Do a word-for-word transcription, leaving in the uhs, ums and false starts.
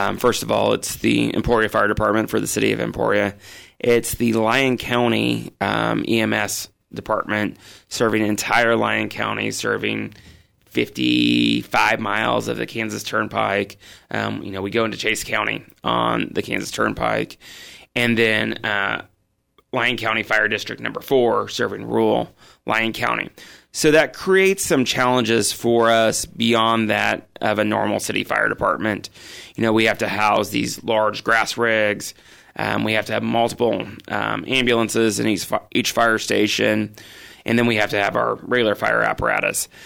Um, first of all, it's the Emporia Fire Department for the city of Emporia. It's the Lyon County um, E M S department serving entire Lyon County, serving fifty-five miles of the Kansas Turnpike. Um, you know, we go into Chase County on the Kansas Turnpike. And then uh, Lyon County Fire District number four, serving rural Lyon County. So that creates some challenges for us beyond that of a normal city fire department. You know, we have to house these large grass rigs. Um, we have to have multiple um, ambulances in each, each fire station. And then we have to have our regular fire apparatus.